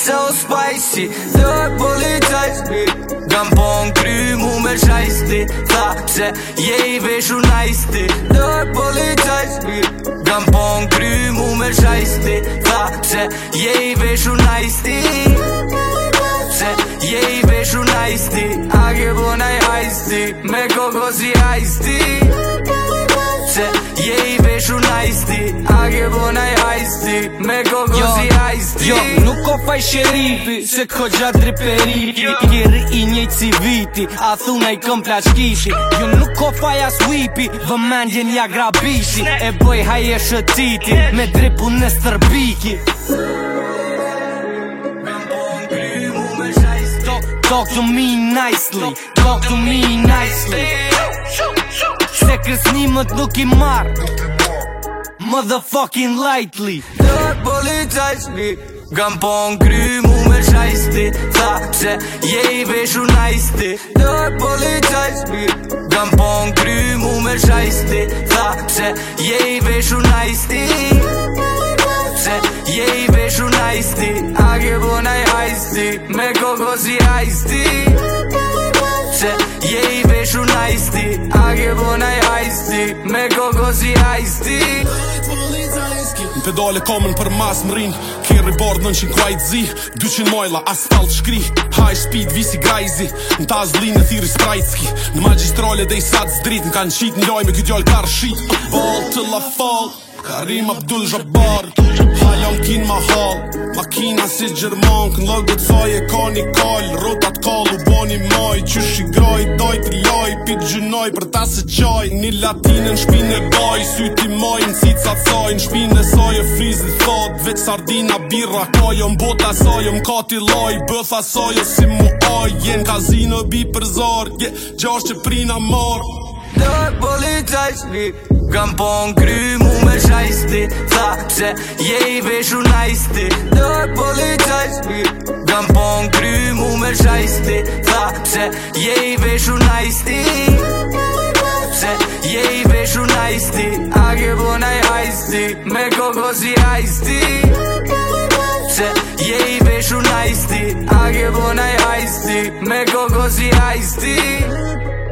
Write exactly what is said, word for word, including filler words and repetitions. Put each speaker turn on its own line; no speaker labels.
se o spicy Dër policajti Kam pon kry mu me shajsti Tha se je i veshu najsti Dër policajti Kam pon kry mu me shajsti Tha se je i veshu najsti Se je i veshu najsti A ke bonaj hajsti Me koko si hajsti Se je i veshu najsti A ke bonaj hajsti Me koko si hajsti
Jo, nuk ko faj sherifi Se ko gjatë driperifi Kiri i njejt si viti A thuna i këm plashkishi Jo nuk ko faj as wipi Vëmendjen ja grabishi E boj haje shëtiti Me dripu në stërbiki Talk to me nicely, talk to me nicely Se kërcënimët nuk i marr Motherfucking lightly
Dër policajti Kam pon kry mu me shajsti Tha se je i veshu najsti Dër policajti Kam pon kry mu me shajsti Tha se je i veshu najsti Se je i veshu najsti A ke bonaj hajsti Me koko si hajsti Se je i veshu najsti A ke bonaj hajsti Me koko si hajsti
Në pedale kamën për mas më rinë Keri bardë nënqin kuajt zi dyqin majla, asfalt shkri High speed, visi grajzi Në ta zlinë e thiri sprajtski Në magistrale dhe i satë zdrit Në kanë qit një loj me këtë jallë karë shit Ball të la fall Karim Abdul Jabbar Halon kin ma hall Makina si Gjerman Kën logët saj e ka një kall Rotat kall u boni maj Qysh i graj, daj t'i laj Pit gjynoj për ta se qaj Një latinën në shpinë e baj Syti maj në cicat saj Në shpinë e saj e frizit thot Vec sardina birra Kajo mbota saj Më kati laj Bëtha saj o si mu aj Jen kazino bi për zar yeah, Gjash që prina mar
Dër policajti Kam pon kry mu me shajsti Tha se je i veshu najsti Dër policajti Kam pon kry mu me shajsti Tha se je i veshu najsti Se je i veshu najsti A ke bonaj hajsti Me koko si hajsti Se je i veshu najsti A ke bonaj hajsti Me koko si hajsti